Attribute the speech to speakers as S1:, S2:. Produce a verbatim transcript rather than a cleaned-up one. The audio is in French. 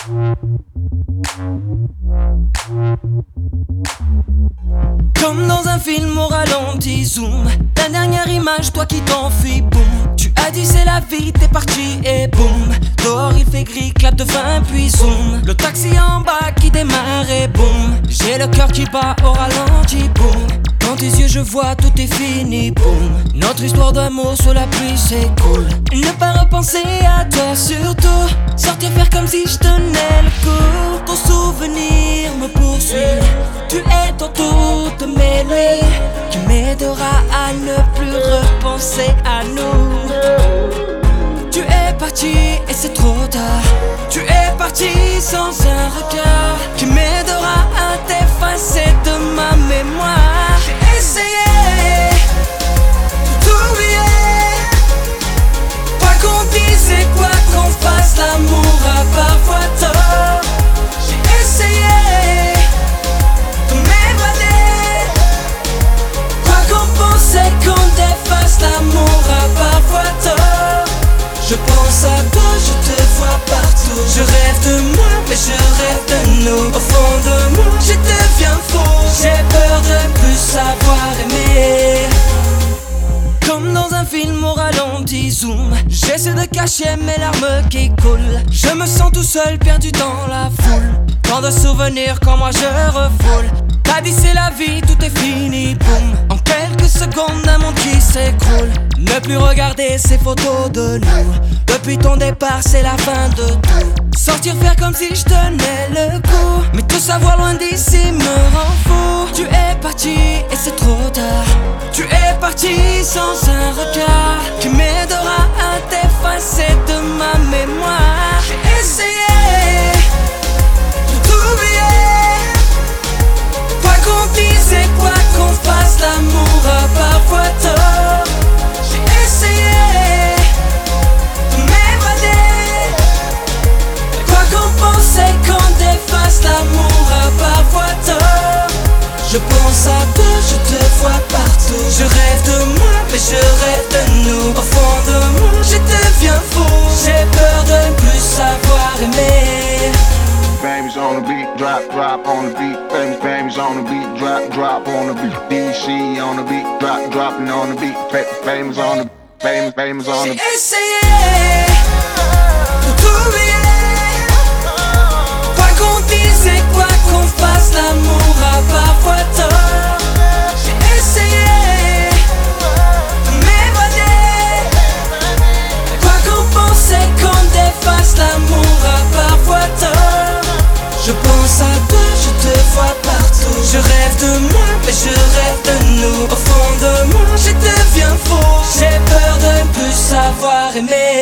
S1: Comme dans un film au ralenti, zoom. La dernière image, toi qui t'enfuis, boum. Tu as dit c'est la vie, t'es parti et boum. Dehors il fait gris, clap de fin puis zoom. Le taxi en bas qui démarre et boum. J'ai le cœur qui bat au ralenti, boum. Dans tes yeux je vois tout est fini, boum. Notre histoire d'amour sous la pluie c'est cool. Ne pas repenser à toi surtout. Sortir faire comme si je tenais le coup. Ton souvenir me poursuit. Tu es tantôt de mes nuits qui m'aidera à ne plus repenser à nous. Tu es parti et c'est trop tard. Tu es parti sans un regard qui m'aidera à t'effacer de ma mémoire. J'ai essayé de t'oublier. Quoi qu'on dise et quoi qu'on fasse, l'amour a parfois tort. J'ai essayé de m'évader. Quoi qu'on pense et qu'on défasse, l'amour a parfois tort. Je pense à toi, je te vois partout. Je rêve de moi, mais je rêve de nous. Au fond de moi, je deviens fou. J'ai peur de plus savoir aimer. Comme dans un film au ralenti, zoom. J'essaie de cacher mes larmes qui coulent. Je me sens tout seul, perdu dans la foule. Tant de souvenirs quand moi je refoule. T'as dit c'est la vie, tout est fini, boum. En quelques secondes, un monde qui s'écroule. Ne plus regarder ces photos de nous. Depuis ton départ, c'est la fin de tout. Sortir faire comme si je tenais le coup. Mais tout savoir loin d'ici me rend fou. Tu es parti et c'est trop tard. Tu es parti sans un regard qui m'aidera à t'effacer de ma mémoire. J'ai essayé de t'oublier. Quoi qu'on dise et quoi qu'on fasse, l'amour a parfois tort. J'ai essayé de m'évader. Quoi qu'on pense et qu'on défasse, l'amour a parfois tort. Je pense à toi, je te vois partout. Je rêve de moi, mais je rêve de nous. Au fond de moi, je deviens fou. J'ai peur de ne plus savoir aimer.
S2: Baby's on the beat, drop, drop on the beat. Baby, baby's on the beat, drop, drop on the beat. D C on the beat, drop, dropping on the beat. Baby's on the, baby's, baby's on the.
S1: J'ai essayé de t'oublier. Quoi qu'on dise et quoi qu'on fasse, l'amour a parfois tort. J'ai essayé de m'évader. Quoi qu'on pense et qu'on défasse, l'amour a parfois tort. Je pense à toi, je te vois partout. Je rêve de moi, mais je rêve de nous. Au fond de moi, je deviens fou. J'ai peur de ne plus savoir aimer.